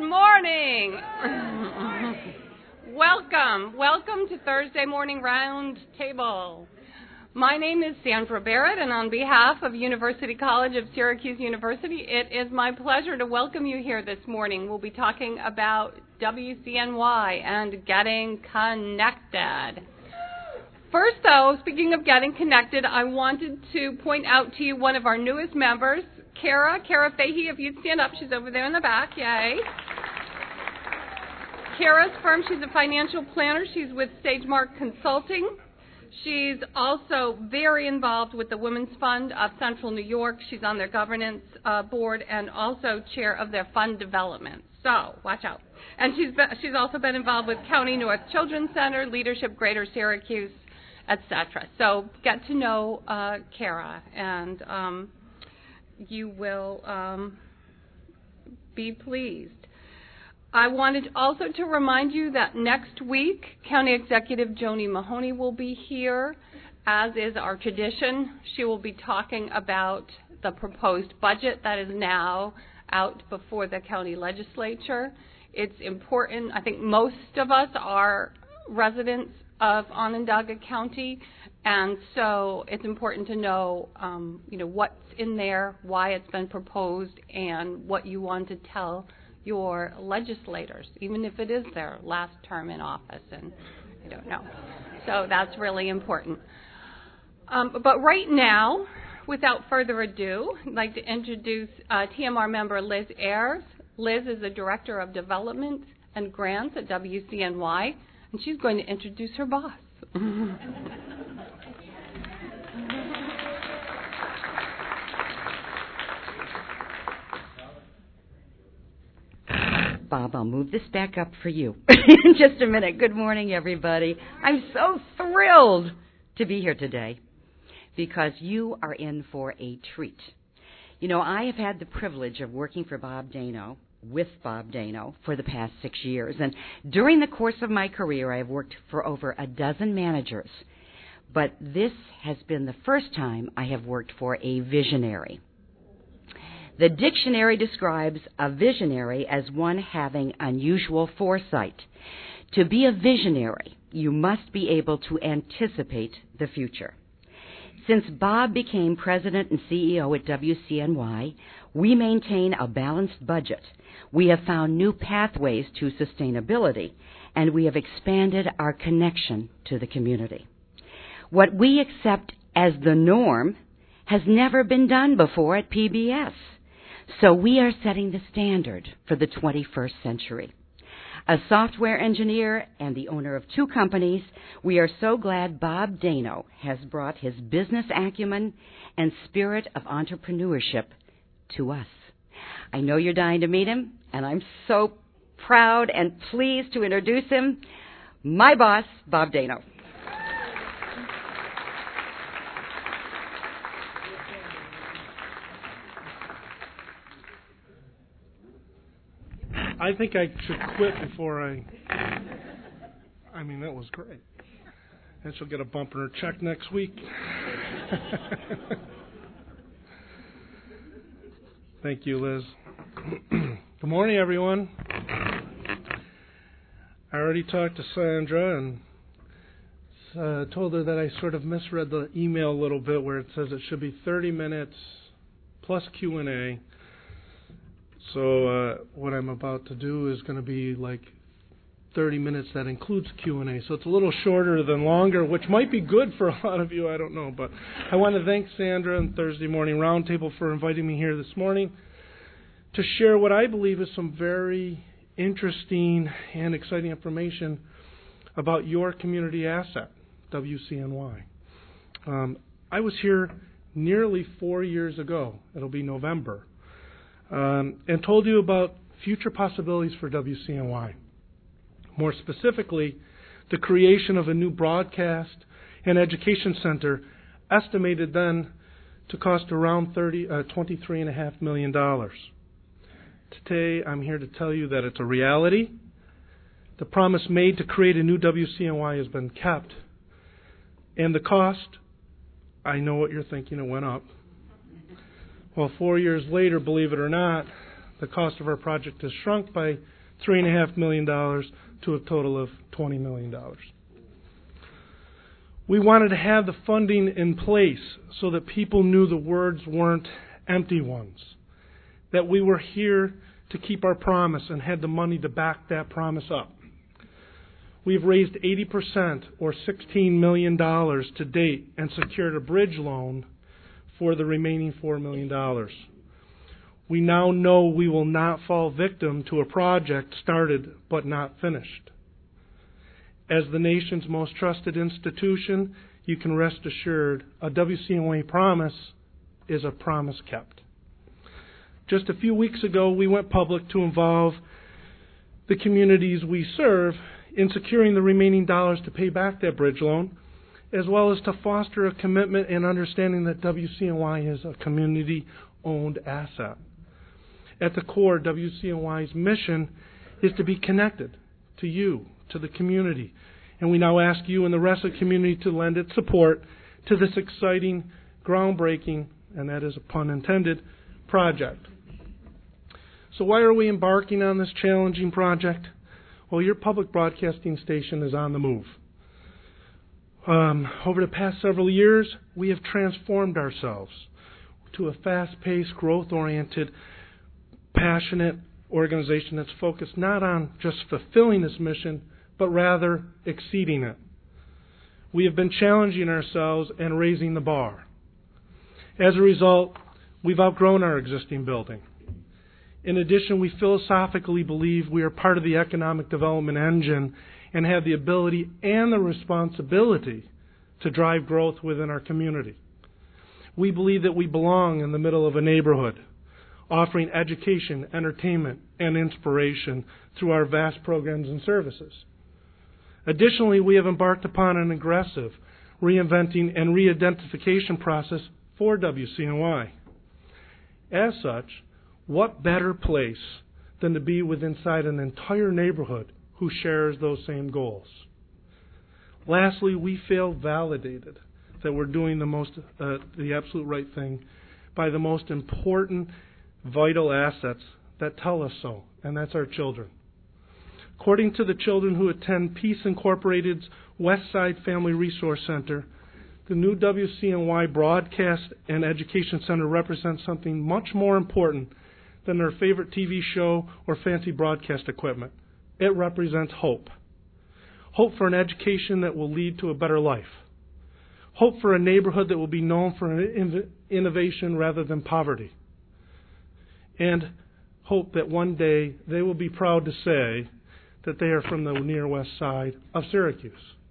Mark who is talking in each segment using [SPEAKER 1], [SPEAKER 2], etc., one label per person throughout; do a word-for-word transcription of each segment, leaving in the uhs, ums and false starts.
[SPEAKER 1] morning. Welcome. Welcome to Thursday Morning Round Table. My name is Sandra Barrett, and on behalf of University College of Syracuse University, it is my pleasure to welcome you here this morning. We'll be talking about W C N Y and getting connected. First, though, speaking of getting connected, I wanted to point out to you one of our newest members, Kara, Kara Fahey. If you'd stand up, she's over there in the back. Yay. Kara's firm, she's a financial planner. She's with SageMark Consulting. She's also very involved with the Women's Fund of Central New York. She's on their governance uh, board and also chair of their fund development. So, watch out. And she's been, she's also been involved with County North Children's Center, Leadership Greater Syracuse, et cetera. So, get to know uh, Kara, and um, you will um, be pleased. I wanted also to remind you that next week, County Executive Joni Mahoney will be here, as is our tradition. She will be talking about the proposed budget that is now out before the county legislature. It's important. I think most of us are residents of Onondaga County, and so it's important to know, um, you know, what's in there, why it's been proposed, and what you want to tell your legislators, even if it is their last term in office, and I don't know. So that's really important. Um, but right now, without further ado, I'd like to introduce uh, T M R member Liz Ayers. Liz is the Director of Development and Grants at W C N Y, and she's going to introduce her boss.
[SPEAKER 2] Bob, I'll move this back up for you in just a minute. Good morning, everybody. I'm so thrilled to be here today because you are in for a treat. You know, I have had the privilege of working for Bob Dano, with Bob Dano, for the past six years. And during the course of my career, I have worked for over a dozen managers. But this has been the first time I have worked for a visionary. The dictionary describes a visionary as one having unusual foresight. To be a visionary, you must be able to anticipate the future. Since Bob became president and C E O at W C N Y, we maintain a balanced budget. We have found new pathways to sustainability, and we have expanded our connection to the community. What we accept as the norm has never been done before at P B S. So we are setting the standard for the twenty-first century. A software engineer and the owner of two companies, we are so glad Bob Dano has brought his business acumen and spirit of entrepreneurship to us. I know you're dying to meet him, and I'm so proud and pleased to introduce him, my boss, Bob Dano.
[SPEAKER 3] I think I should quit before I... I mean, that was great. And she'll get a bump in her check next week. Thank you, Liz. Good morning, everyone. I already talked to Sandra and uh, told her that I sort of misread the email a little bit where it says it should be thirty minutes plus Q and A. So uh, what I'm about to do is going to be like thirty minutes that includes Q and A. So it's a little shorter than longer, which might be good for a lot of you. I don't know. But I want to thank Sandra and Thursday Morning Roundtable for inviting me here this morning to share what I believe is some very interesting and exciting information about your community asset, W C N Y. Um, I was here nearly four years ago. It'll be November. Um, and told you about future possibilities for W C N Y. More specifically, the creation of a new broadcast and education center estimated then to cost around thirty, uh, twenty-three point five million dollars. Today, I'm here to tell you that it's a reality. The promise made to create a new W C N Y has been kept. And the cost, I know what you're thinking, it went up. Well, four years later, believe it or not, the cost of our project has shrunk by three point five million dollars to a total of twenty million dollars. We wanted to have the funding in place so that people knew the words weren't empty ones, that we were here to keep our promise and had the money to back that promise up. We've raised eighty percent or sixteen million dollars to date and secured a bridge loan for the remaining four million dollars. We now know we will not fall victim to a project started but not finished. As the nation's most trusted institution, you can rest assured a W C N Y promise is a promise kept. Just a few weeks ago, we went public to involve the communities we serve in securing the remaining dollars to pay back that bridge loan, as well as to foster a commitment and understanding that W C N Y is a community-owned asset. At the core, W C N Y's mission is to be connected to you, to the community. And we now ask you and the rest of the community to lend its support to this exciting, groundbreaking, and that is a pun intended, project. So why are we embarking on this challenging project? Well, your public broadcasting station is on the move. Um, over the past several years, we have transformed ourselves to a fast-paced, growth-oriented, passionate organization that's focused not on just fulfilling this mission, but rather exceeding it. We have been challenging ourselves and raising the bar. As a result, we've outgrown our existing building. In addition, we philosophically believe we are part of the economic development engine and have the ability and the responsibility to drive growth within our community. We believe that we belong in the middle of a neighborhood, offering education, entertainment, and inspiration through our vast programs and services. Additionally, we have embarked upon an aggressive reinventing and re-identification process for W C N Y. As such, what better place than to be with inside an entire neighborhood who shares those same goals? Lastly, we feel validated that we're doing the most, uh, the absolute right thing by the most important vital assets that tell us so, and that's our children. According to the children who attend Peace Incorporated's West Side Family Resource Center, the new W C N Y Broadcast and Education Center represents something much more important than their favorite T V show or fancy broadcast equipment. It represents hope. Hope for an education that will lead to a better life. Hope for a neighborhood that will be known for innovation rather than poverty. And hope that one day they will be proud to say that they are from the near west side of Syracuse.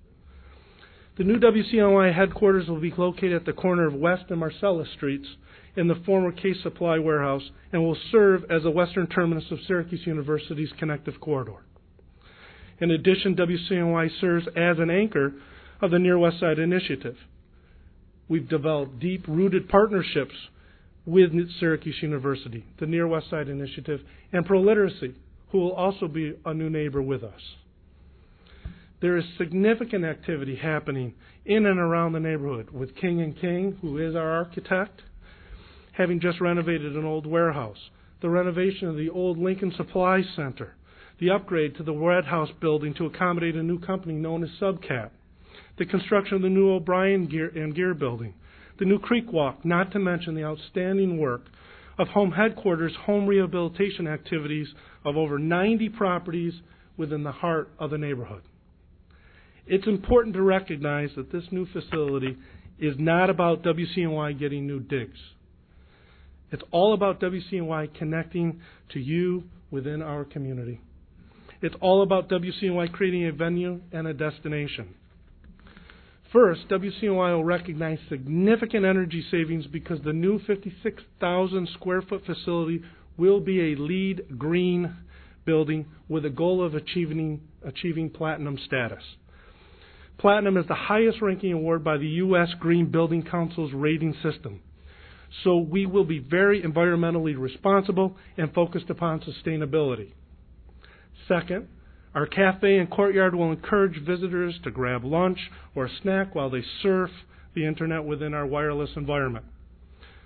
[SPEAKER 3] The new W C N Y headquarters will be located at the corner of West and Marcellus Streets in the former Case Supply warehouse and will serve as the western terminus of Syracuse University's connective corridor. In addition, W C N Y serves as an anchor of the Near West Side Initiative. We've developed deep-rooted partnerships with Syracuse University, the Near West Side Initiative, and ProLiteracy, who will also be a new neighbor with us. There is significant activity happening in and around the neighborhood with King and King, who is our architect, having just renovated an old warehouse, the renovation of the old Lincoln Supply Center, the upgrade to the Red House building to accommodate a new company known as Subcat, the construction of the new O'Brien Gear and Gear building, the new Creek Walk, not to mention the outstanding work of Home Headquarters' home rehabilitation activities of over ninety properties within the heart of the neighborhood. It's important to recognize that this new facility is not about W C N Y getting new digs. It's all about W C N Y connecting to you within our community. It's all about W C N Y creating a venue and a destination. First, W C N Y will recognize significant energy savings because the new fifty-six thousand square foot facility will be a LEED green building with a goal of achieving, achieving platinum status. Platinum is the highest ranking award by the U S Green Building Council's rating system. So we will be very environmentally responsible and focused upon sustainability. Second, our cafe and courtyard will encourage visitors to grab lunch or a snack while they surf the internet within our wireless environment.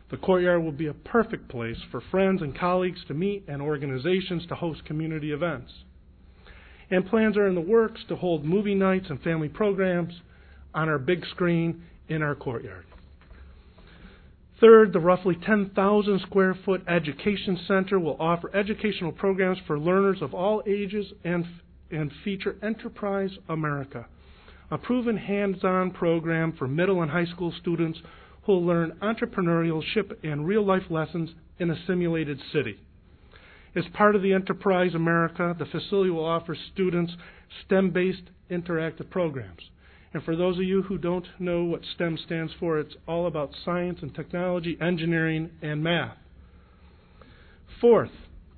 [SPEAKER 3] The courtyard will be a perfect place for friends and colleagues to meet and organizations to host community events. And plans are in the works to hold movie nights and family programs on our big screen in our courtyard. Third, the roughly ten thousand square foot education center will offer educational programs for learners of all ages and, and feature Enterprise America, a proven hands-on program for middle and high school students who will learn entrepreneurship and real-life lessons in a simulated city. As part of the Enterprise America, the facility will offer students STEM-based interactive programs. And for those of you who don't know what STEM stands for, it's all about science and technology, engineering, and math. Fourth,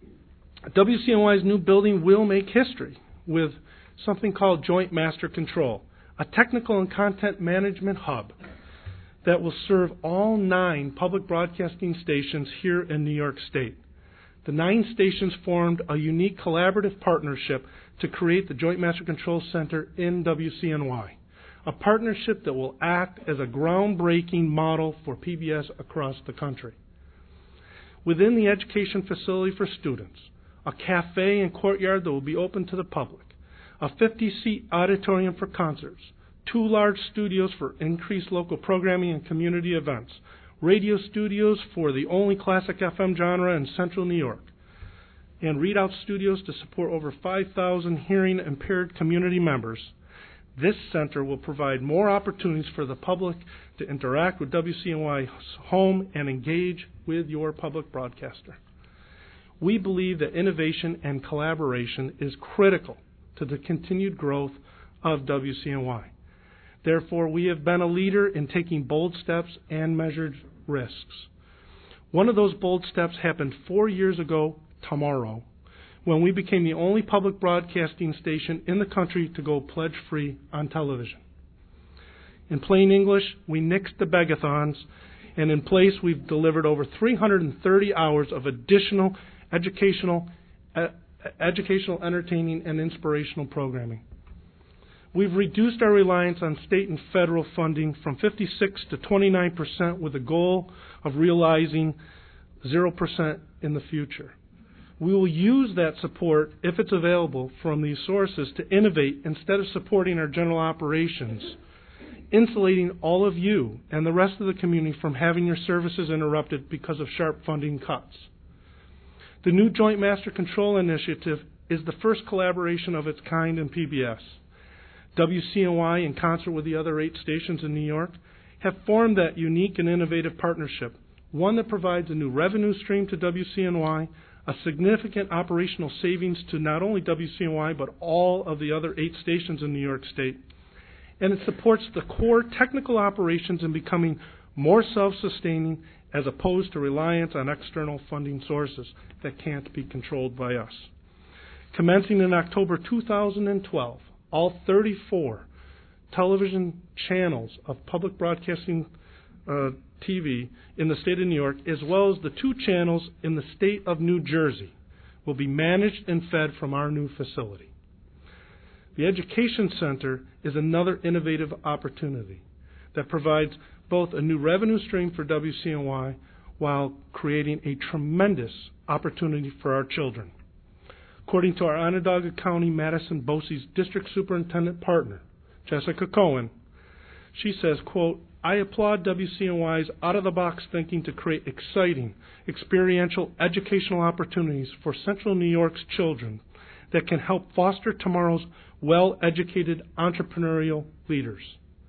[SPEAKER 3] W C N Y's new building will make history with something called Joint Master Control, a technical and content management hub that will serve all nine public broadcasting stations here in New York State. The nine stations formed a unique collaborative partnership to create the Joint Master Control Center in W C N Y, a partnership that will act as a groundbreaking model for P B S across the country. Within the education facility for students, a cafe and courtyard that will be open to the public, a fifty-seat auditorium for concerts, two large studios for increased local programming and community events, radio studios for the only classic F M genre in central New York, and readout studios to support over five thousand hearing-impaired community members. This center will provide more opportunities for the public to interact with W C N Y's home and engage with your public broadcaster. We believe that innovation and collaboration is critical to the continued growth of W C N Y. Therefore, we have been a leader in taking bold steps and measured risks. One of those bold steps happened four years ago tomorrow, when we became the only public broadcasting station in the country to go pledge-free on television. In plain English, we nixed the begathons, and in place we've delivered over three hundred thirty hours of additional educational, uh, educational, entertaining, and inspirational programming. We've reduced our reliance on state and federal funding from fifty-six to twenty-nine percent with the goal of realizing zero percent in the future. We will use that support, if it's available from these sources, to innovate instead of supporting our general operations, insulating all of you and the rest of the community from having your services interrupted because of sharp funding cuts. The new Joint Master Control Initiative is the first collaboration of its kind in P B S. W C N Y, in concert with the other eight stations in New York, have formed that unique and innovative partnership, one that provides a new revenue stream to W C N Y, a significant operational savings to not only W C N Y but all of the other eight stations in New York State, and it supports the core technical operations in becoming more self-sustaining as opposed to reliance on external funding sources that can't be controlled by us. Commencing in October two thousand twelve, all thirty-four television channels of public broadcasting uh, T V in the state of New York, as well as the two channels in the state of New Jersey, will be managed and fed from our new facility. The Education Center is another innovative opportunity that provides both a new revenue stream for W C N Y while creating a tremendous opportunity for our children. According to our Onondaga County Madison BOCES District Superintendent Partner, Jessica Cohen, she says, quote, "I applaud W C N Y's out-of-the-box thinking to create exciting, experiential educational opportunities for Central New York's children that can help foster tomorrow's well-educated entrepreneurial leaders.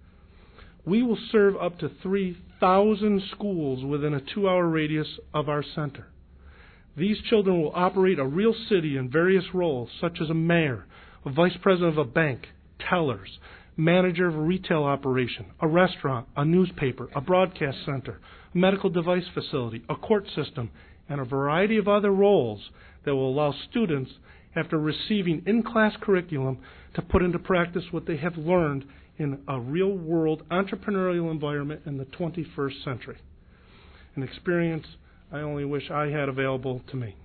[SPEAKER 3] We will serve up to three thousand schools within a two-hour radius of our center. These children will operate a real city in various roles, such as a mayor, a vice president of a bank, tellers, manager of a retail operation, a restaurant, a newspaper, a broadcast center, a medical device facility, a court system, and a variety of other roles that will allow students, after receiving in-class curriculum, to put into practice what they have learned in a real-world entrepreneurial environment in the twenty-first century. An experience I only wish I had available to me.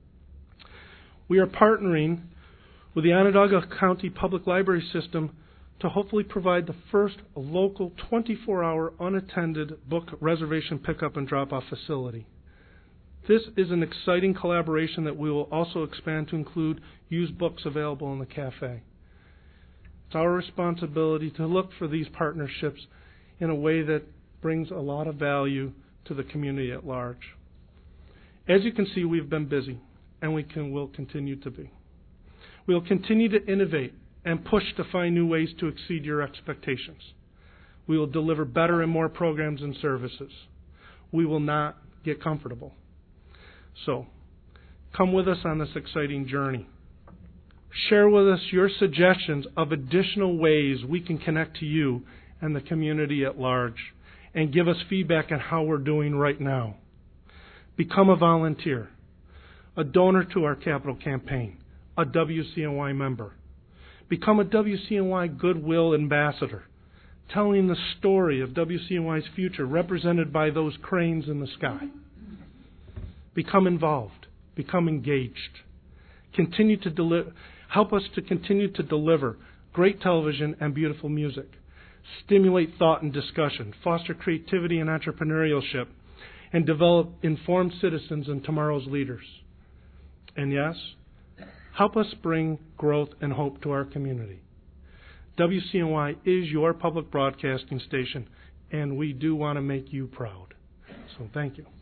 [SPEAKER 3] We are partnering with the Onondaga County Public Library System to hopefully provide the first local twenty-four hour unattended book reservation pickup and drop-off facility. This is an exciting collaboration that we will also expand to include used books available in the cafe. It's our responsibility to look for these partnerships in a way that brings a lot of value to the community at large. As you can see, we've been busy, and we can, will continue to be. We'll continue to innovate and push to find new ways to exceed your expectations. We will deliver better and more programs and services. We will not get comfortable. So, come with us on this exciting journey. Share with us your suggestions of additional ways we can connect to you and the community at large, and give us feedback on how we're doing right now. Become a volunteer, a donor to our capital campaign, a W C N Y member. Become a W C N Y Goodwill ambassador, telling the story of W C N Y's future represented by those cranes in the sky. Become involved. Become engaged. Continue to deli- help us to continue to deliver great television and beautiful music. Stimulate thought and discussion. Foster creativity and entrepreneurship. And develop informed citizens and tomorrow's leaders. And yes, help us bring growth and hope to our community. W C N Y is your public broadcasting station, and we do want to make you proud. So thank you.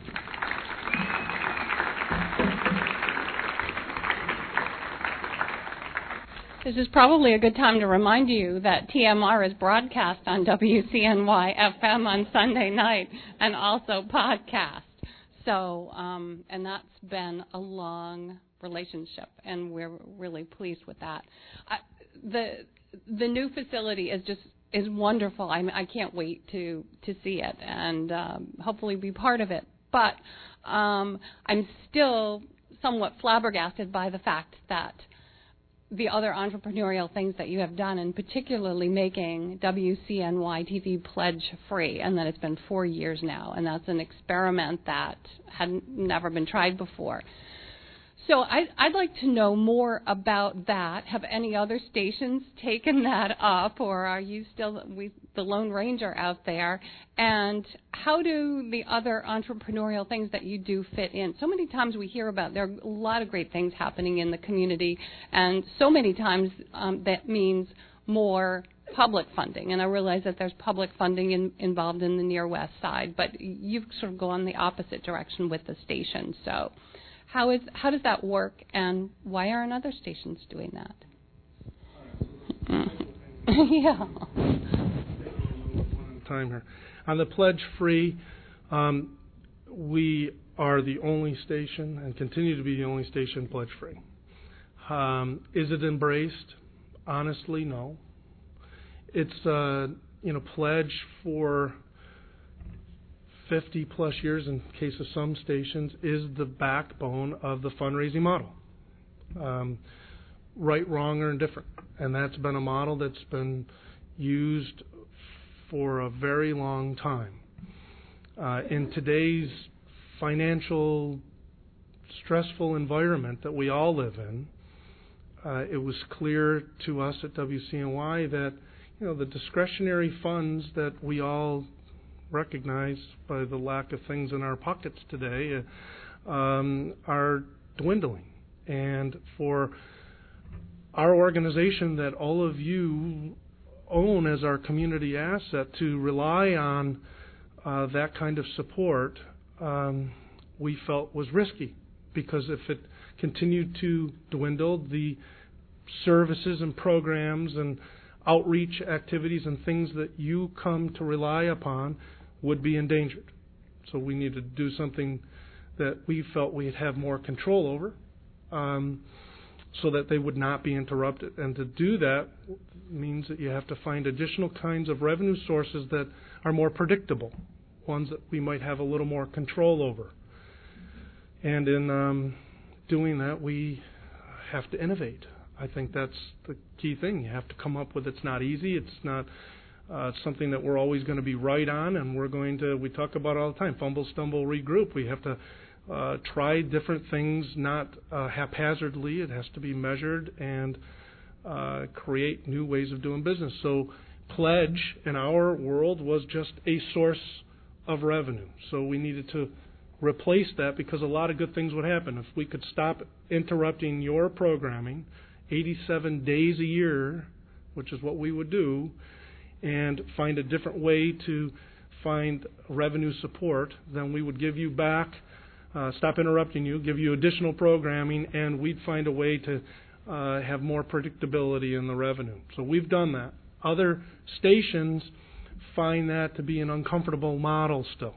[SPEAKER 1] This is probably a good time to remind you that T M R is broadcast on W C N Y F M on Sunday night and also podcast. So, um, and that's been a long relationship, and we're really pleased with that. I, the the new facility is just is wonderful. I mean, I can't wait to to see it and um, hopefully be part of it. But um, I'm still somewhat flabbergasted by the fact that the other entrepreneurial things that you have done, and particularly making W C N Y T V pledge free, and that it's been four years now, and that's an experiment that had never been tried before. So I'd, I'd like to know more about that. Have any other stations taken that up, or are you still we, the Lone Ranger out there? And how do the other entrepreneurial things that you do fit in? So many times we hear about there are a lot of great things happening in the community, and so many times um, that means more public funding. And I realize that there's public funding in, involved in the Near West Side, but you've sort of gone the opposite direction with the station. So How is how does that work, and why aren't other stations doing that? Yeah.
[SPEAKER 3] Time here. On the pledge free, um, we are the only station and continue to be the only station pledge free. Um, is it embraced? Honestly, no. It's uh, you know pledge for fifty plus years in case of some stations is the backbone of the fundraising model. Um, right, wrong, or indifferent. And that's been a model that's been used for a very long time. Uh, in today's financial stressful environment that we all live in, uh, it was clear to us at W C N Y that you know the discretionary funds that we all recognize by the lack of things in our pockets today uh, um, are dwindling. And for our organization that all of you own as our community asset to rely on uh, that kind of support, um, we felt was risky, because if it continued to dwindle, the services and programs and outreach activities and things that you come to rely upon would be endangered. So we needed to do something that we felt we'd have more control over, um, so that they would not be interrupted. And to do that means that you have to find additional kinds of revenue sources that are more predictable, ones that we might have a little more control over. And in um, doing that, we have to innovate. I think that's the key thing. You have to come up with, it's not easy, it's not uh, something that we're always going to be right on, and we're going to, we talk about it all the time, fumble, stumble, regroup. We have to uh, try different things, not uh, haphazardly. It has to be measured and uh, create new ways of doing business. So pledge in our world was just a source of revenue. So we needed to replace that because a lot of good things would happen. If we could stop interrupting your programming eighty-seven days a year, which is what we would do, and find a different way to find revenue support, then we would give you back, uh, stop interrupting you, give you additional programming, and we'd find a way to uh, have more predictability in the revenue. So we've done that. Other stations find that to be an uncomfortable model still.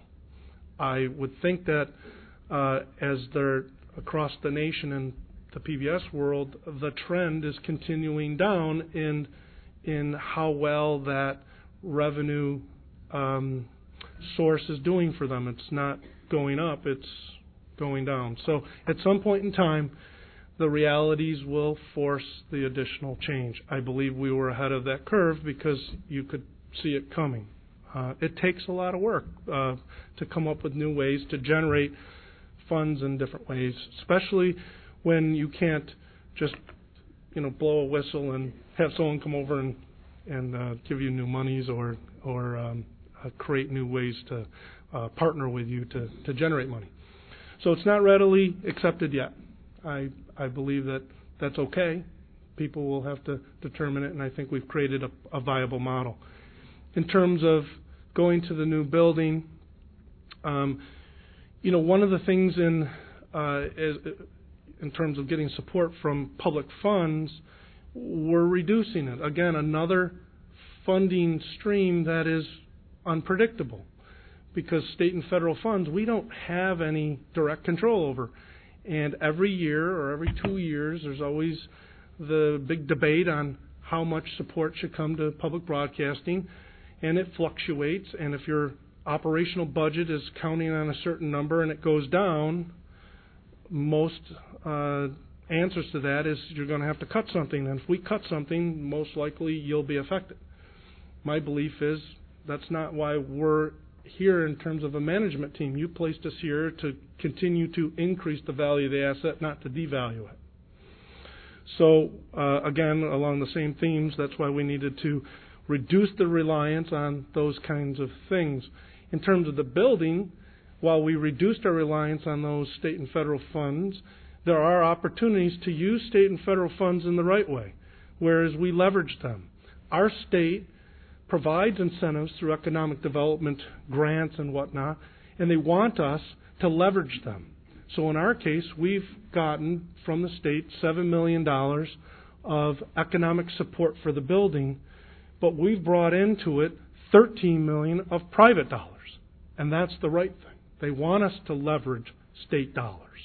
[SPEAKER 3] I would think that uh, as they're across the nation and the P B S world, the trend is continuing down in in how well that revenue um, source is doing for them. It's not going up, it's going down. So at some point in time, the realities will force the additional change. I believe we were ahead of that curve because you could see it coming. Uh, it takes a lot of work uh, to come up with new ways to generate funds in different ways, especially when you can't just, you know, blow a whistle and have someone come over and and uh, give you new monies or or um, uh, create new ways to uh, partner with you to, to generate money. So it's not readily accepted yet. I I believe that that's okay. People will have to determine it, and I think we've created a, a viable model. In terms of going to the new building, um, you know, one of the things in uh, is, in terms of getting support from public funds, we're reducing it. Again, another funding stream that is unpredictable because state and federal funds we don't have any direct control over. And every year or every two years, there's always the big debate on how much support should come to public broadcasting, and it fluctuates. And if your operational budget is counting on a certain number and it goes down, most uh, answers to that is you're going to have to cut something. And if we cut something, most likely you'll be affected. My belief is that's not why we're here in terms of a management team. You placed us here to continue to increase the value of the asset, not to devalue it. So, uh, again, along the same themes, that's why we needed to reduce the reliance on those kinds of things. In terms of the building, while we reduced our reliance on those state and federal funds, there are opportunities to use state and federal funds in the right way, whereas we leverage them. Our state provides incentives through economic development grants and whatnot, and they want us to leverage them. So in our case, we've gotten from the state seven million dollars of economic support for the building, but we've brought into it thirteen million dollars of private dollars. And that's the right thing. They want us to leverage state dollars,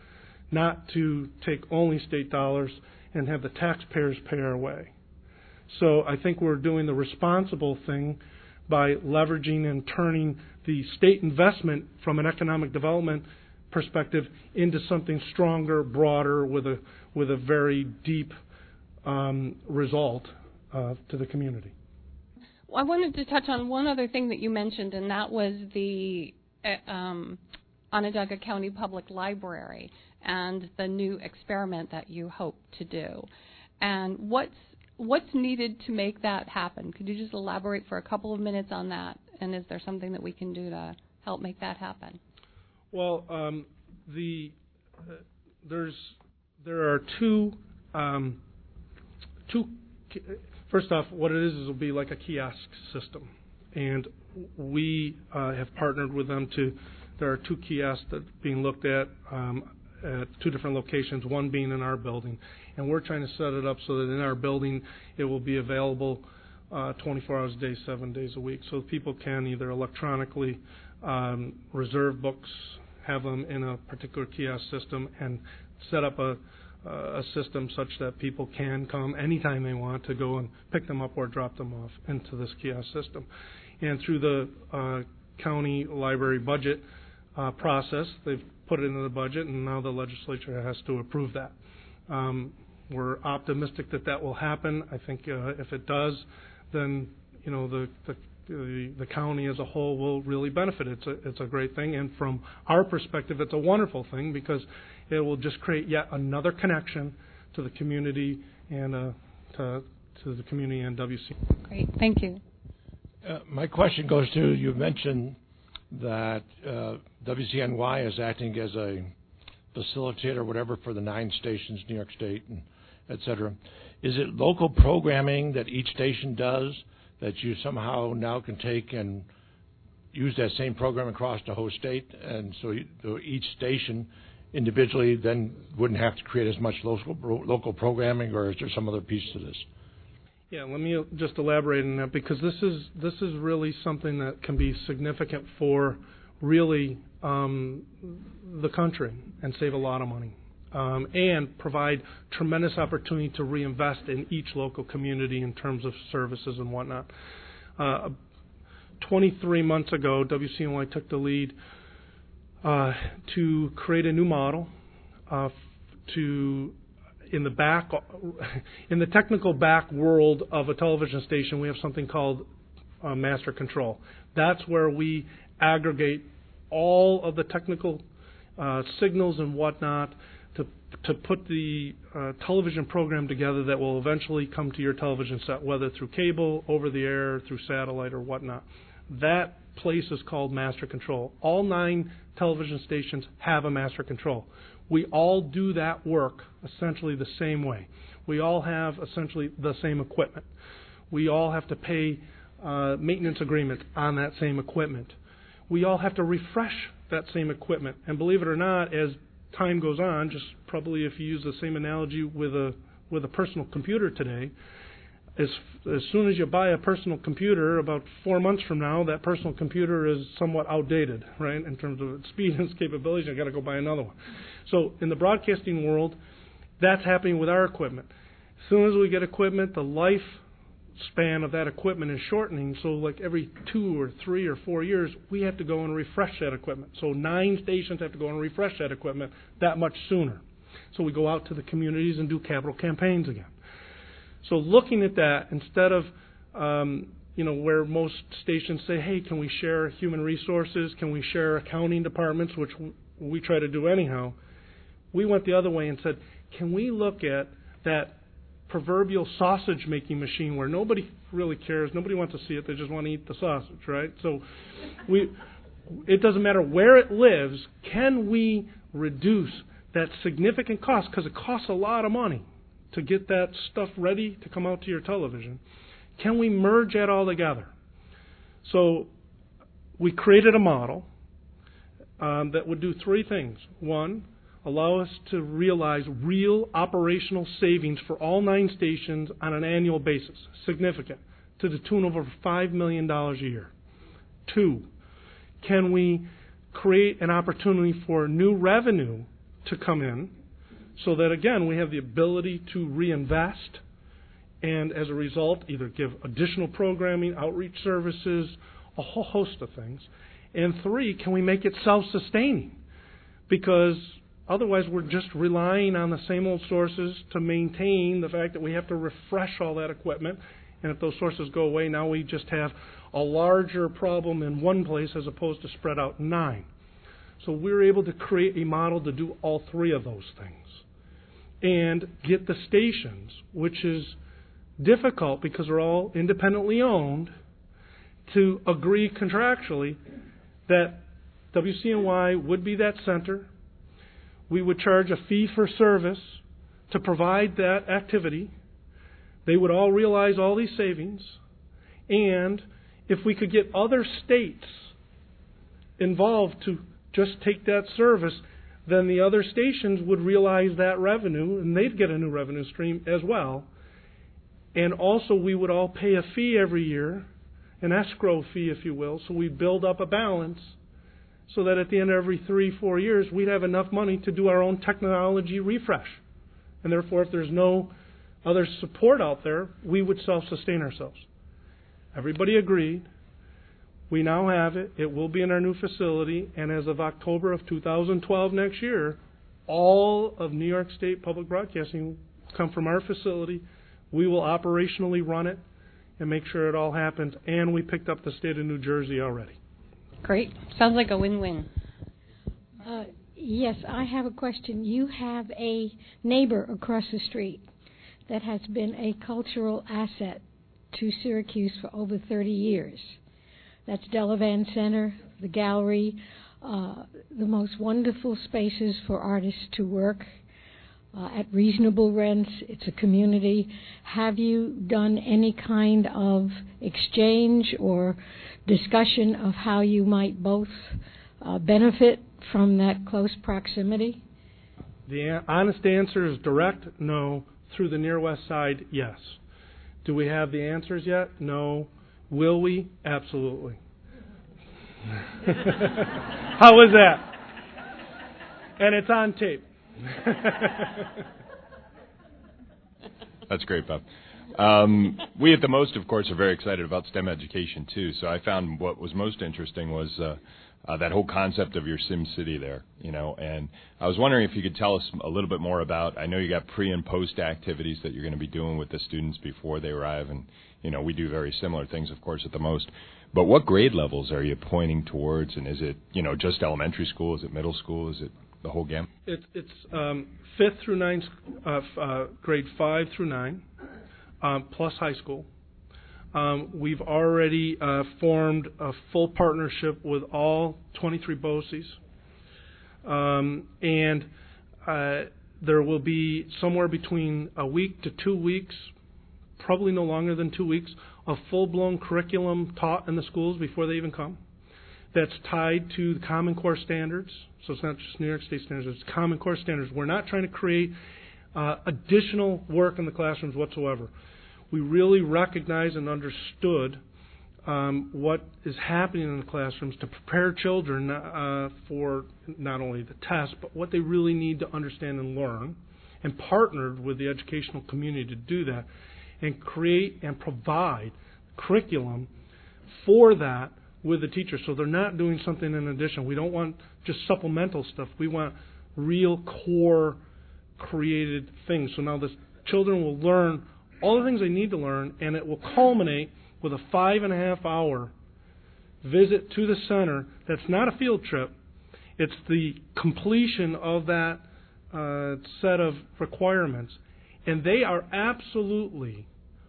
[SPEAKER 3] not to take only state dollars and have the taxpayers pay our way. So I think we're doing the responsible thing by leveraging and turning the state investment from an economic development perspective into something stronger, broader, with a with a very deep um, result uh, to the community.
[SPEAKER 1] Well, I wanted to touch on one other thing that you mentioned, and that was the uh, um, Onondaga County Public Library and the new experiment that you hope to do. And what's what's needed to make that happen? Could you just elaborate for a couple of minutes on that? And is there something that we can do to help make that happen?
[SPEAKER 3] Well, um, the uh, there's there are two um, two. First off, what it is is it'll be like a kiosk system, and we uh, have partnered with them to. There are two kiosks that are being looked at um, at two different locations. One being in our building, and we're trying to set it up so that in our building it will be available uh, twenty-four hours a day, seven days a week, so people can either electronically um, reserve books, have them in a particular kiosk system, and set up a Uh, a system such that people can come anytime they want to go and pick them up or drop them off into this kiosk system. And through the uh, county library budget uh, process, they've put it into the budget, and now the legislature has to approve that. Um, we're optimistic that that will happen. I think uh, if it does, then you know the, the the the county as a whole will really benefit. It's a it's a great thing, and from our perspective, it's a wonderful thing because it will just create yet another connection to the community and a to to the community and W C.
[SPEAKER 1] Great, thank you.
[SPEAKER 4] Uh, my question goes to, you mentioned that uh, W C N Y is acting as a facilitator or whatever for the nine stations, New York State, and et cetera. Is it local programming that each station does that you somehow now can take and use that same program across the whole state, and so, you, so each station individually then wouldn't have to create as much local local programming, or is there some other piece to this?
[SPEAKER 3] Yeah, let me just elaborate on that, because this is this is really something that can be significant for really um, the country and save a lot of money, um, and provide tremendous opportunity to reinvest in each local community in terms of services and whatnot. Uh, twenty-three months ago, W C N Y took the lead uh, to create a new model uh, to in the back in the technical back world of a television station. We have something called uh, master control. That's where we aggregate all of the technical uh, signals and whatnot to to put the uh, television program together that will eventually come to your television set, whether through cable, over the air, through satellite, or whatnot. That place is called master control. All nine television stations have a master control. We all do that work essentially the same way. We all have essentially the same equipment. We all have to pay uh, maintenance agreements on that same equipment. We all have to refresh that same equipment. And believe it or not, as time goes on, just probably if you use the same analogy with a with a personal computer today, as as soon as you buy a personal computer, about four months from now, that personal computer is somewhat outdated, right, in terms of its speed and its capabilities. You've got to go buy another one. So in the broadcasting world, that's happening with our equipment. As soon as we get equipment, the life span of that equipment is shortening. So like every two or three or four years, we have to go and refresh that equipment. So nine stations have to go and refresh that equipment that much sooner. So we go out to the communities and do capital campaigns again. So looking at that, instead of, um, you know, where most stations say, hey, can we share human resources? Can we share accounting departments, which w- we try to do anyhow? We went the other way and said, can we look at that proverbial sausage-making machine where nobody really cares, nobody wants to see it, they just want to eat the sausage, right? So we, it doesn't matter where it lives, can we reduce that significant cost, because it costs a lot of money to get that stuff ready to come out to your television. Can we merge that all together? So we created a model um, that would do three things. One, allow us to realize real operational savings for all nine stations on an annual basis, significant, to the tune of over five million dollars a year. Two, can we create an opportunity for new revenue to come in, so that, again, we have the ability to reinvest and, as a result, either give additional programming, outreach services, a whole host of things. And three, can we make it self-sustaining? Because otherwise we're just relying on the same old sources to maintain the fact that we have to refresh all that equipment. And if those sources go away, now we just have a larger problem in one place as opposed to spread out in nine. So we're able to create a model to do all three of those things and get the stations, which is difficult because they're all independently owned, to agree contractually that W C N Y would be that center. We would charge a fee for service to provide that activity. They would all realize all these savings. And if we could get other states involved to just take that service, then the other stations would realize that revenue, and they'd get a new revenue stream as well. And also we would all pay a fee every year, an escrow fee, if you will, so we build up a balance so that at the end of every three, four years, we'd have enough money to do our own technology refresh. And therefore, if there's no other support out there, we would self-sustain ourselves. Everybody agreed. We now have it. It will be in our new facility. And as of October of two thousand twelve next year, all of New York State Public Broadcasting will come from our facility. We will operationally run it and make sure it all happens. And we picked up the state of New Jersey already.
[SPEAKER 1] Great. Sounds like a win-win.
[SPEAKER 5] Uh, yes, I have a question. You have a neighbor across the street that has been a cultural asset to Syracuse for over thirty years. That's Delavan Center, the gallery, uh, the most wonderful spaces for artists to work uh, at reasonable rents. It's a community. Have you done any kind of exchange or discussion of how you might both uh, benefit from that close proximity?
[SPEAKER 3] The honest answer is direct, no. Through the Near West Side, yes. Do we have the answers yet? No. Will we? Absolutely. How was that? And it's on tape.
[SPEAKER 6] That's great, Bob. Um, we at the Most, of course, are very excited about STEM education, too. So I found what was most interesting was uh, uh, that whole concept of your Sim City there, you know. And I was wondering if you could tell us a little bit more about, I know you got pre- and post activities that you're going to be doing with the students before they arrive. And, you know, we do very similar things, of course, at the Most. But what grade levels are you pointing towards? And is it, you know, just elementary school? Is it middle school? Is it the whole gamut?
[SPEAKER 3] It, it's um, fifth through ninth, uh, uh, grade five through nine, um, plus high school. Um, we've already uh, formed a full partnership with all twenty-three B O C Es. Um, and uh, there will be somewhere between a week to two weeks, probably no longer than two weeks, of full-blown curriculum taught in the schools before they even come. That's tied to the Common Core standards. So it's not just New York State standards, it's Common Core standards. We're not trying to create uh, additional work in the classrooms whatsoever. We really recognized and understood um, what is happening in the classrooms to prepare children uh, for not only the test, but what they really need to understand and learn, and partnered with the educational community to do that, and create and provide curriculum for that with the teachers. So they're not doing something in addition. We don't want just supplemental stuff. We want real core created things. So now the children will learn all the things they need to learn, and it will culminate with a five and a half hour visit to the center. That's not a field trip. It's the completion of that uh, set of requirements. And they are absolutely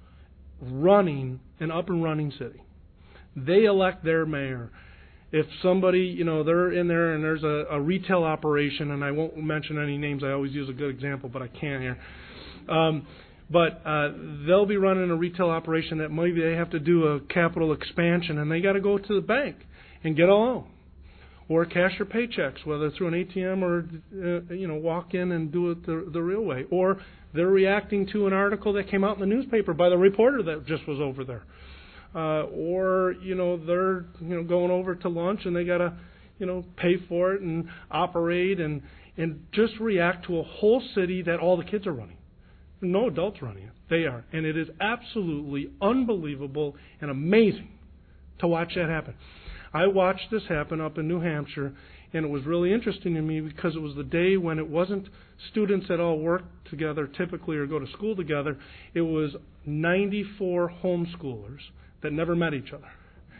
[SPEAKER 3] running an up and running city. They elect their mayor. If somebody, you know, they're in there and there's a, a retail operation, and I won't mention any names, I always use a good example, but I can't here. Um, but uh, they'll be running a retail operation that maybe they have to do a capital expansion, and they got to go to the bank and get a loan, or cash their paychecks, whether through an A T M or uh, you know, walk in and do it the, the real way, or they're reacting to an article that came out in the newspaper by the reporter that just was over there. Uh, or, you know, they're, you know, going over to lunch and they got to, you know, pay for it and operate and, and just react to a whole city that all the kids are running. No adults running it. They are. And it is absolutely unbelievable and amazing to watch that happen. I watched this happen up in New Hampshire, and it was really interesting to me because it was the day when it wasn't students that all work together typically or go to school together. It was ninety-four homeschoolers that never met each other.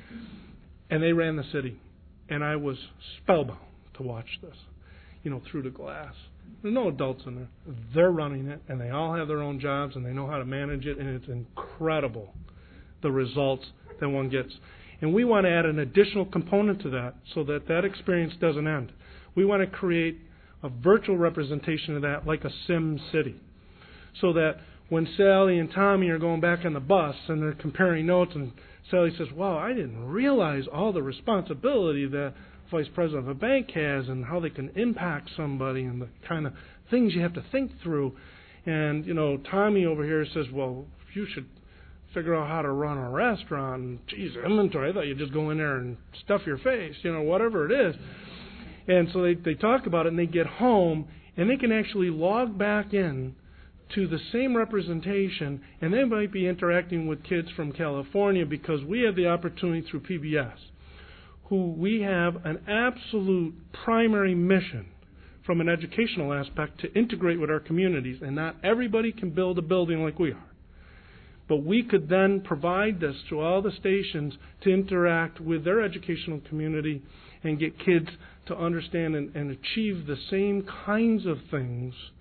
[SPEAKER 3] And they ran the city. And I was spellbound to watch this, you know, through the glass. There's no adults in there. They're running it, and they all have their own jobs, and they know how to manage it, and it's incredible, the results that one gets. And we want to add an additional component to that so that that experience doesn't end. We want to create a virtual representation of that like a Sim City, so that when Sally and Tommy are going back on the bus and they're comparing notes, and Sally says, wow, I didn't realize all the responsibility that vice president of a bank has and how they can impact somebody and the kind of things you have to think through. And, you know, Tommy over here says, well, you should figure out how to run a restaurant. And, geez, inventory, I thought you'd just go in there and stuff your face, you know, whatever it is. And so they, they talk about it, and they get home, and they can actually log back in to the same representation, and they might be interacting with kids from California because we have the opportunity through P B S, who we have an absolute primary mission from an educational aspect to integrate with our communities, and not everybody can build a building like we are. But we could then provide this to all the stations to interact with their educational community and get kids to understand and, and achieve the same kinds of things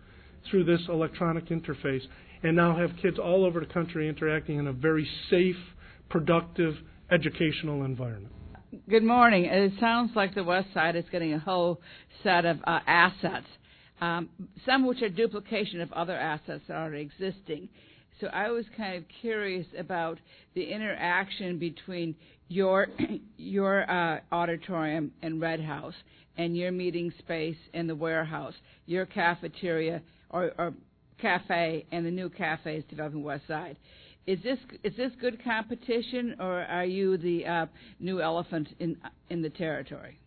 [SPEAKER 3] through this electronic interface, and now have kids all over the country interacting in a very safe, productive, educational environment.
[SPEAKER 7] Good morning. It sounds like the West Side is getting a whole set of uh, assets, um, some which are duplication of other assets that are already existing. So I was kind of curious about the interaction between your your uh, auditorium and Red House and your meeting space and the warehouse, your cafeteria or, or cafe and the new cafes developing West Side. Is this is this good competition, or are you the uh, new elephant in in the territory?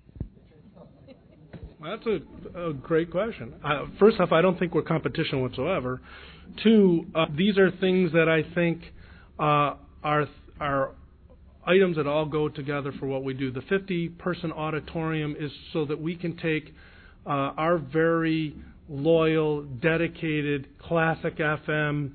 [SPEAKER 3] Well, that's a, a great question. Uh, first off, I don't think we're competition whatsoever. Two, uh, these are things that I think uh, are are items that all go together for what we do. The fifty-person auditorium is so that we can take uh, our very loyal, dedicated Classic F M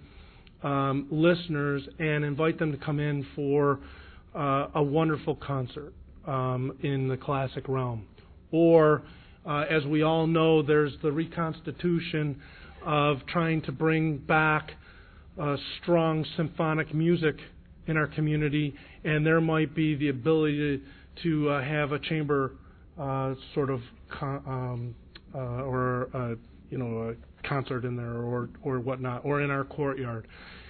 [SPEAKER 3] um, listeners and invite them to come in for uh, a wonderful concert um, in the classic realm. Or, uh, as we all know, there's the reconstitution of trying to bring back uh, strong symphonic music in our community, and there might be the ability to, to uh, have a chamber uh, sort of con- um, uh, or uh, you know a concert in there or or whatnot, or in our courtyard.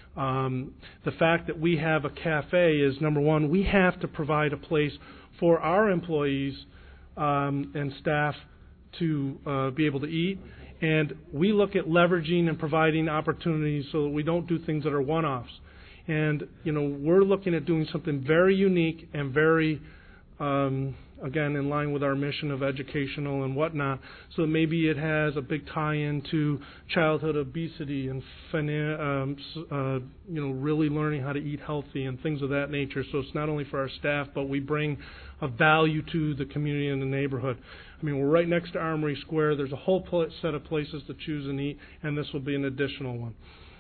[SPEAKER 3] Um, the fact that we have a cafe is, number one, we have to provide a place for our employees um, and staff to uh, be able to eat. And we look at leveraging and providing opportunities so that we don't do things that are one-offs. And, you know, we're looking at doing something very unique and very, um, again, in line with our mission of educational and whatnot. So maybe it has a big tie-in to childhood obesity and, um, uh, you know, really learning how to eat healthy and things of that nature. So it's not only for our staff, but we bring a value to the community and the neighborhood. I mean, we're right next to Armory Square. There's a whole pl- set of places to choose and eat, and this will be an additional one.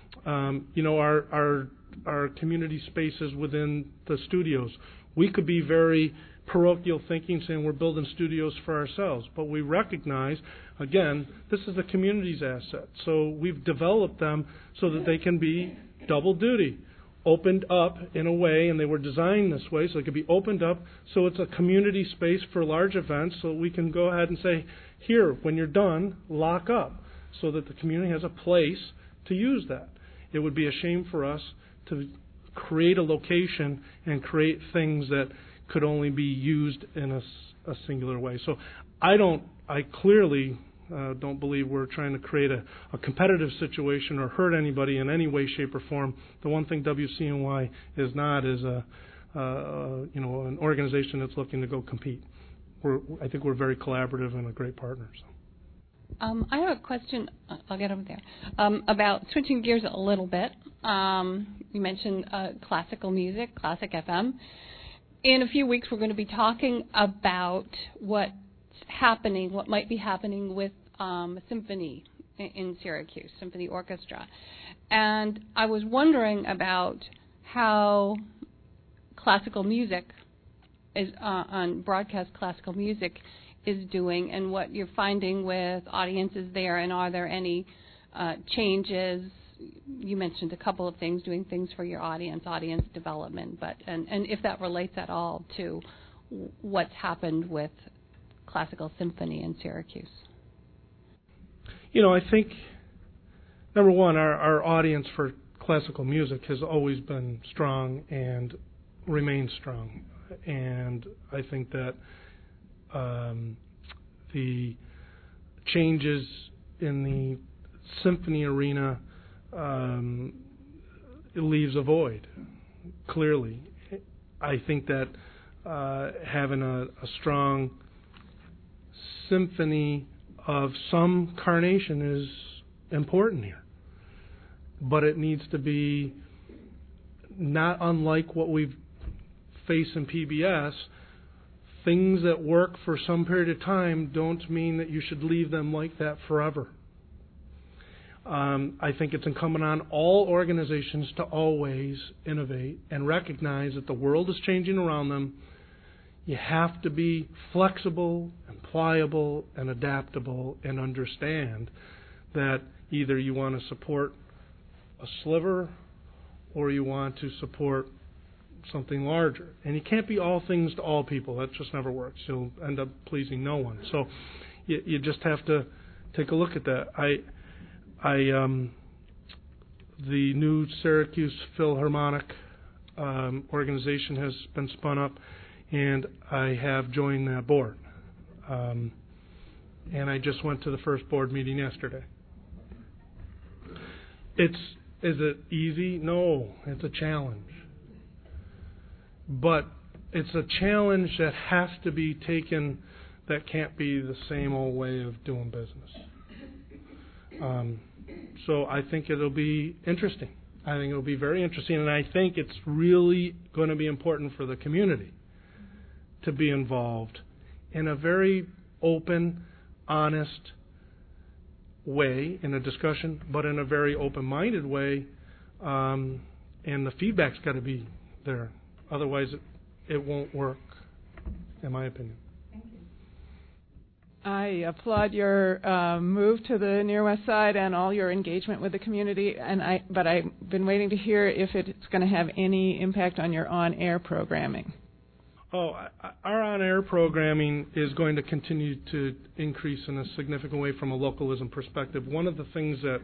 [SPEAKER 3] Um, you know, our, our our community spaces within the studios. We could be very parochial thinking, saying we're building studios for ourselves, but we recognize, again, this is the community's asset. So we've developed them so that they can be double duty, opened up in a way, and they were designed this way so they could be opened up so it's a community space for large events, so we can go ahead and say, here, when you're done, lock up, so that the community has a place to use that. It would be a shame for us to create a location and create things that could only be used in a, a singular way. So I don't, I clearly uh, don't believe we're trying to create a, a competitive situation or hurt anybody in any way, shape, or form. The one thing W C N Y is not is a, uh, you know, an organization that's looking to go compete. We're, I think we're very collaborative and a great partner. So.
[SPEAKER 1] Um, I have a question. I'll get over there um, about switching gears a little bit. Um, you mentioned uh, classical music, Classic F M. In a few weeks, we're going to be talking about what's happening, what might be happening with um, a symphony in, in Syracuse, symphony orchestra. And I was wondering about how classical music is uh, on broadcast classical music is doing and what you're finding with audiences there, and are there any uh, changes? You mentioned a couple of things, doing things for your audience, audience development, but and, and if that relates at all to what's happened with classical symphony in Syracuse.
[SPEAKER 3] You know, I think, number one, our, our audience for classical music has always been strong and remains strong. And I think that um, the changes in the symphony arena Um, it leaves a void, clearly. I think that uh, having a, a strong symphony of some carnation is important here. But it needs to be not unlike what we've faced in P B S. Things that work for some period of time don't mean that you should leave them like that forever. Um, I think it's incumbent on all organizations to always innovate and recognize that the world is changing around them. You have to be flexible and pliable and adaptable and understand that Either you want to support a sliver or you want to support something larger. And you can't be all things to all people. That just never works. You'll end up pleasing no one. So you, you just have to take a look at that. I, I, um, the new Syracuse Philharmonic um, organization has been spun up, and I have joined that board. Um, and I just went to the first board meeting yesterday. It's is it easy? No, it's a challenge. But it's a challenge that has to be taken. That can't be the same old way of doing business. Um, so I think it'll be interesting. I think it'll be very interesting, and I think it's really going to be important for the community to be involved in a very open, honest way in a discussion, but in a very open-minded way, um, and the feedback's got to be there. Otherwise, it, it won't work, in my opinion.
[SPEAKER 8] I applaud your uh, move to the Near West Side and all your engagement with the community. And I, but I've been waiting to hear if it's going to have any impact on your on-air programming.
[SPEAKER 3] Oh, our on-air programming is going to continue to increase in a significant way from a localism perspective. One of the things that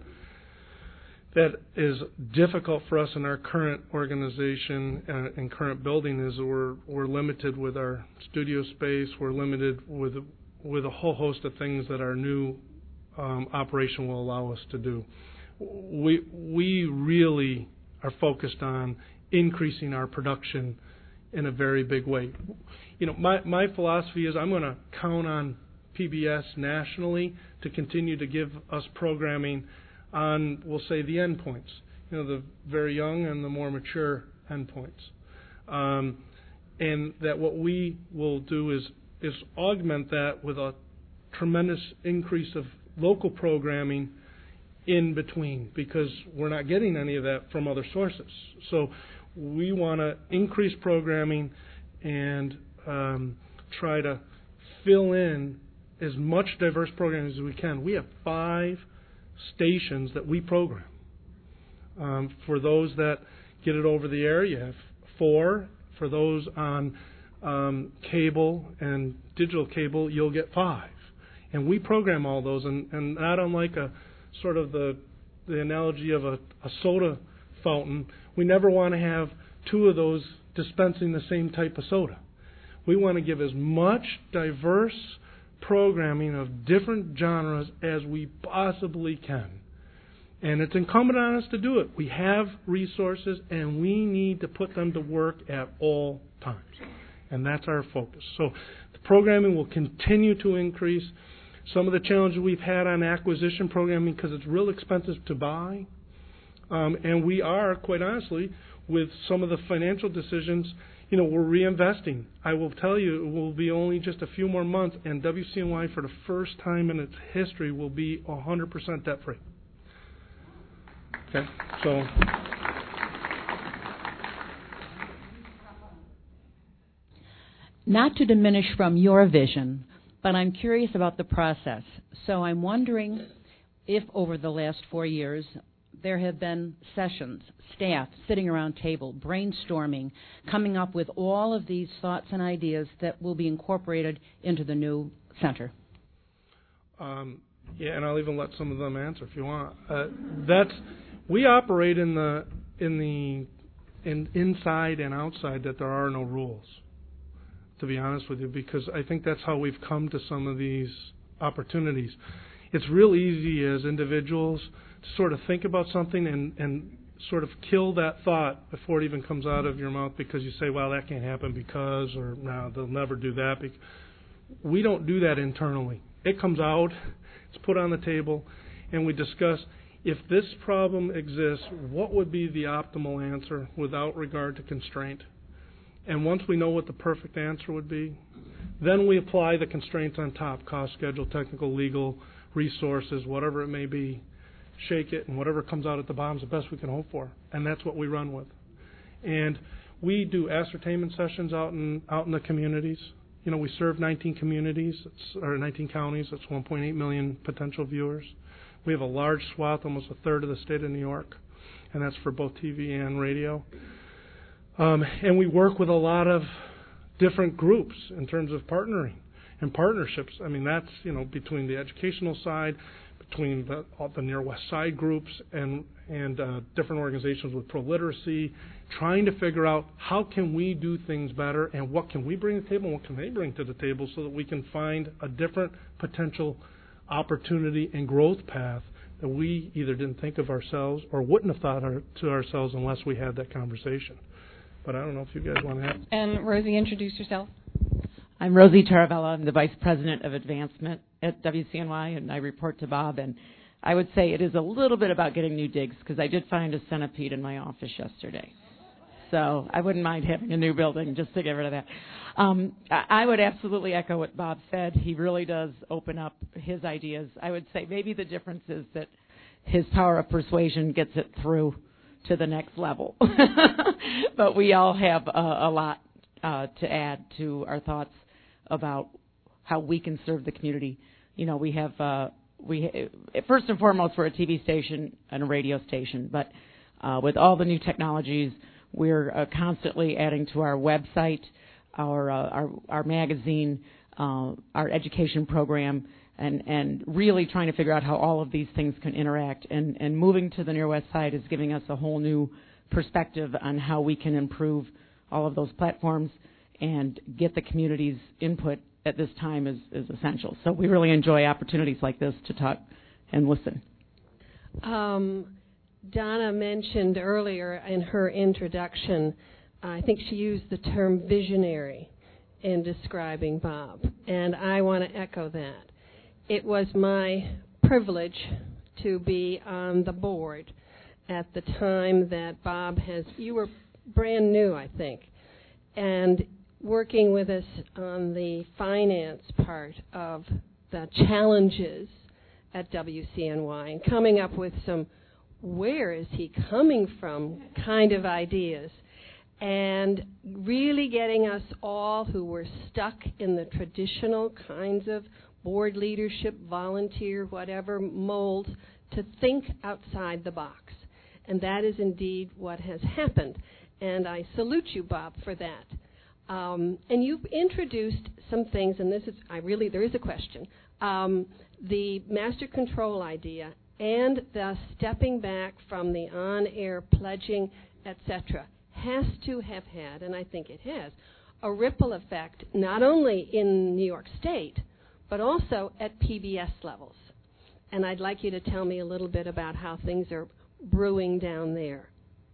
[SPEAKER 3] that is difficult for us in our current organization and, and current building is we're we're limited with our studio space. We're limited with with a whole host of things that our new um, operation will allow us to do. We we really are focused on increasing our production in a very big way. You know, my, my philosophy is I'm going to count on P B S nationally to continue to give us programming on, we'll say, the endpoints, you know, the very young and the more mature endpoints. Um, and that what we will do is, is augment that with a tremendous increase of local programming in between, because we're not getting any of that from other sources. So we want to increase programming and um, try to fill in as much diverse programming as we can. We have five stations that we program. Um, for those that get it over the air, you have four. For those on um, cable and digital cable, you'll get five. And we program all those, and, and not unlike a sort of the the analogy of a, a soda fountain, we never want to have two of those dispensing the same type of soda. We want to give as much diverse programming of different genres as we possibly can. And it's incumbent on us to do it. We have resources, and we need to put them to work at all times. And that's our focus. So the programming will continue to increase. Some of the challenges we've had on acquisition programming, because it's real expensive to buy, Um, and we are, quite honestly, with some of the financial decisions, you know, we're reinvesting. I will tell you, it will be only just a few more months, and W C N Y, for the first time in its history, will be one hundred percent debt-free. Okay, so...
[SPEAKER 9] Not to diminish from your vision, but I'm curious about the process. So I'm wondering if over the last four years there have been sessions, staff sitting around table, brainstorming, coming up with all of these thoughts and ideas that will be incorporated into the new center.
[SPEAKER 3] Um, yeah, and I'll even let some of them answer if you want. Uh, that's we operate in the in the in inside and outside that there are no rules, to be honest with you, because I think that's how we've come to some of these opportunities. It's real easy as individuals to sort of think about something and, and sort of kill that thought before it even comes out of your mouth, because you say, well, that can't happen because, or no, they'll never do that. We don't do that internally. It comes out, it's put on the table, and we discuss, if this problem exists, what would be the optimal answer without regard to constraint? And once we know what the perfect answer would be, then we apply the constraints on top: cost, schedule, technical, legal, resources, whatever it may be. Shake it, and whatever comes out at the bottom is the best we can hope for. And that's what we run with. And we do ascertainment sessions out in out in the communities. You know, we serve nineteen communities, it's, or nineteen counties. That's one point eight million potential viewers. We have a large swath, almost a third of the state of New York, and that's for both T V and radio. Um, and we work with a lot of different groups in terms of partnering and partnerships. I mean, that's, you know, between the educational side, between the, all the Near West Side groups and and uh, different organizations with pro-literacy, trying to figure out how can we do things better and what can we bring to the table and what can they bring to the table so that we can find a different potential opportunity and growth path that we either didn't think of ourselves or wouldn't have thought our, to ourselves unless we had that conversation. But I don't know if you guys want to have...
[SPEAKER 1] And Rosie, introduce yourself.
[SPEAKER 10] I'm Rosie Taravella. I'm the Vice President of Advancement at W C N Y, and I report to Bob. And I would say it is a little bit about getting new digs, because I did find a centipede in my office yesterday. So I wouldn't mind having a new building just to get rid of that. Um, I would absolutely echo what Bob said. He really does open up his ideas. I would say maybe the difference is that his power of persuasion gets it through to the next level. But we all have a, a lot uh, to add to our thoughts about how we can serve the community. You know, we have, uh, we first and foremost, we're a T V station and a radio station, but uh, with all the new technologies, we're uh, constantly adding to our website, our uh, our, our magazine, uh, our education program, and, and really trying to figure out how all of these things can interact. And, and moving to the Near West Side is giving us a whole new perspective on how we can improve all of those platforms and get the community's input at this time is, is essential. So we really enjoy opportunities like this to talk and listen.
[SPEAKER 11] Um, Donna mentioned earlier in her introduction, I think she used the term visionary in describing Bob, and I want to echo that. It was my privilege to be on the board at the time that Bob has, you were brand new, I think, and working with us on the finance part of the challenges at W C N Y and coming up with some where is he coming from kind of ideas, and really getting us all who were stuck in the traditional kinds of board leadership, volunteer, whatever molds, to think outside the box. And that is indeed what has happened. And I salute you, Bob, for that. Um, and you've introduced some things, and this is, I really, there is a question. Um, the master control idea and the stepping back from the on-air pledging, et cetera, has to have had, and I think it has, a ripple effect not only in New York State, but also at P B S levels. And I'd like you to tell me a little bit about how things are brewing down there.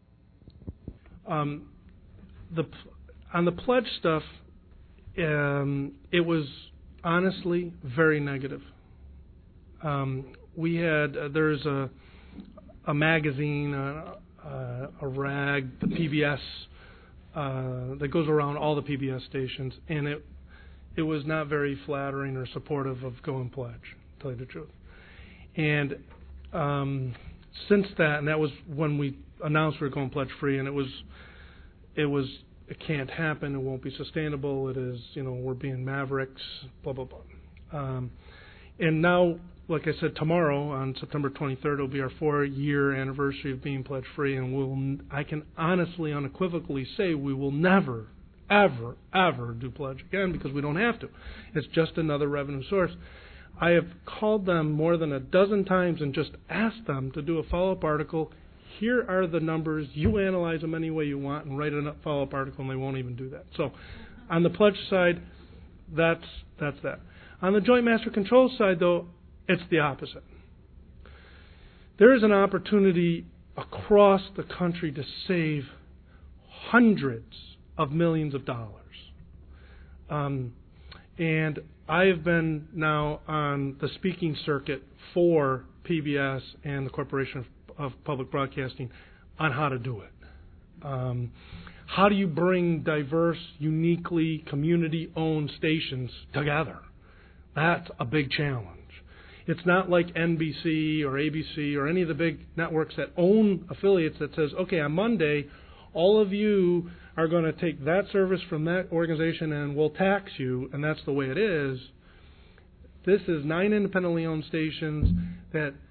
[SPEAKER 3] Um, the on the pledge stuff, um, it was honestly very negative. Um, we had uh, there's a a magazine, uh, uh, a rag, the P B S uh, that goes around all the P B S stations, and it it was not very flattering or supportive of Go and Pledge, to tell you the truth. And um, since that, and that was when we announced we were going pledge free, and it was it was it can't happen, it won't be sustainable, it is, you know, we're being mavericks, blah blah blah. Um, and now, like I said, tomorrow on September twenty-third will be our four-year anniversary of being pledge free, and we'll I can honestly, unequivocally say we will never, ever, ever do pledge again because we don't have to. It's just another revenue source. I have called them more than a dozen times and just asked them to do a follow-up article. Here are the numbers. You analyze them any way you want and write a follow-up article, and they won't even do that. So on the pledge side, that's that's that. On the Joint Master Control side, though, it's the opposite. There is an opportunity across the country to save hundreds of millions of dollars. Um, and I have been now on the speaking circuit for P B S and the Corporation of, of Public Broadcasting on how to do it. Um, how do you bring diverse, uniquely community-owned stations together? That's a big challenge. It's not like N B C or A B C or any of the big networks that own affiliates that says, okay, on Monday, all of you are going to take that service from that organization and we'll tax you, and that's the way it is. This is nine independently owned stations that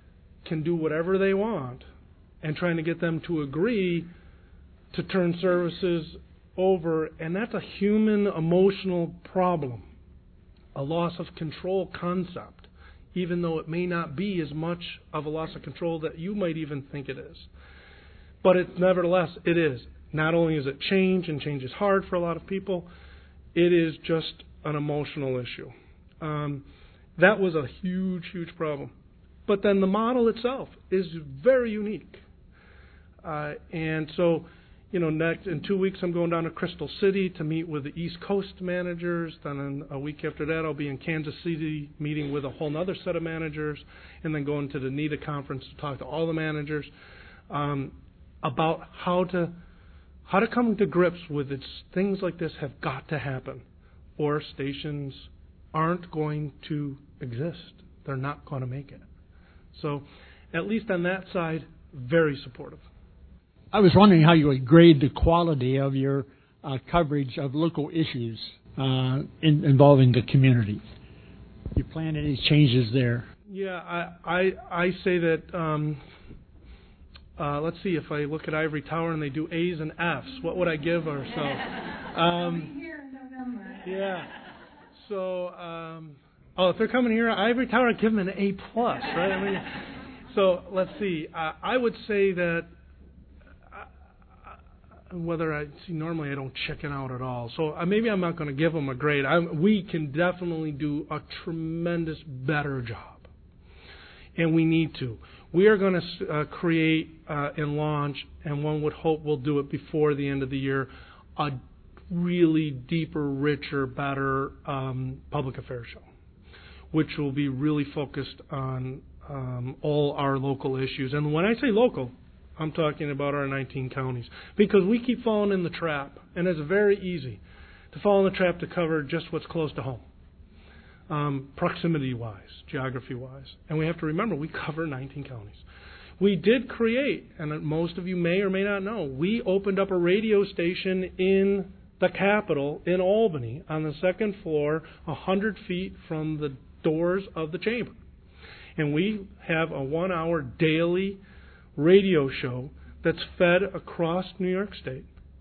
[SPEAKER 3] can do whatever they want, and trying to get them to agree to turn services over, and that's a human emotional problem, a loss of control concept, even though it may not be as much of a loss of control that you might even think it is. But it, nevertheless, it is. Not only is it change, and change is hard for a lot of people, it is just an emotional issue. Um, that was a huge, huge problem. But then the model itself is very unique. Uh, and so, you know, next in two weeks I'm going down to Crystal City to meet with the East Coast managers. Then in a week after that I'll be in Kansas City meeting with a whole other set of managers, and then going to the NEDA conference to talk to all the managers um, about how to how to come to grips with it. Things like this have got to happen, or stations aren't going to exist. They're not going to make it. So, at least on that side, very supportive.
[SPEAKER 12] I was wondering how you would grade the quality of your uh, coverage of local issues uh, in, involving the community. You plan any changes there?
[SPEAKER 3] Yeah, I I, I say that. Um, uh, let's see, if I look at Ivory Tower and they do A's and F's, what would I give ourselves? Um, yeah. So, um, oh, if they're coming here, Ivory Tower, I'd give them an A plus, right? I mean, so let's see. Uh, I would say that. Whether I see, normally I don't chicken out at all, so uh, maybe I'm not going to give them a grade. I'm, we can definitely do a tremendous better job, and we need to. We are going to uh, create uh, and launch, and one would hope we'll do it before the end of the year, a really deeper, richer, better um, public affairs show, which will be really focused on um, all our local issues. And when I say local, I'm talking about our nineteen counties, because we keep falling in the trap, and it's very easy to fall in the trap to cover just what's close to home, um, proximity-wise, geography-wise. And we have to remember, we cover nineteen counties. We did create, and most of you may or may not know, we opened up a radio station in the Capitol in Albany on the second floor, one hundred feet from the doors of the chamber. And we have a one-hour daily radio show that's fed across New York State,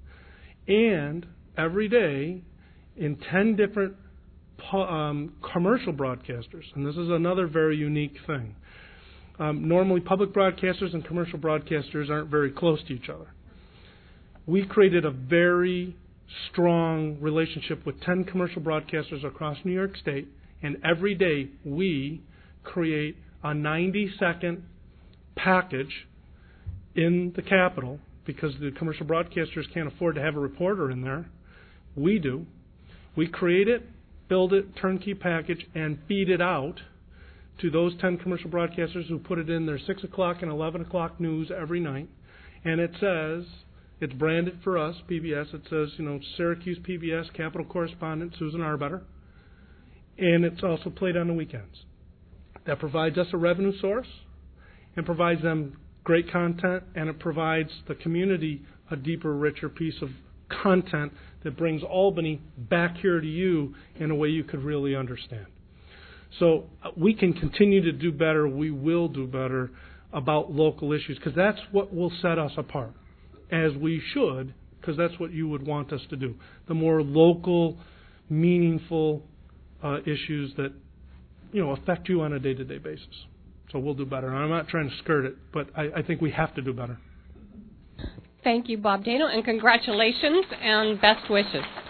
[SPEAKER 3] and every day in ten different um, commercial broadcasters. And this is another very unique thing. Um, normally public broadcasters and commercial broadcasters aren't very close to each other. We created a very strong relationship with ten commercial broadcasters across New York State, and every day we create a ninety second package in the Capitol, because the commercial broadcasters can't afford to have a reporter in there. We do. We create it, build it, turnkey package, and feed it out to those ten commercial broadcasters who put it in their six o'clock and eleven o'clock news every night. And it says, it's branded for us, P B S, it says, you know, Syracuse P B S, Capitol correspondent Susan Arbetter. And it's also played on the weekends. That provides us a revenue source and provides them great content, and it provides the community a deeper, richer piece of content that brings Albany back here to you in a way you could really understand. So uh, we can continue to do better. We will do better about local issues, because that's what will set us apart, as we should, because that's what you would want us to do. The more local, meaningful uh, issues that, you know, affect you on a day-to-day basis. So we'll do better. I'm not trying to skirt it, but I, I think we have to do better.
[SPEAKER 1] Thank you, Bob Dano, and congratulations and best wishes.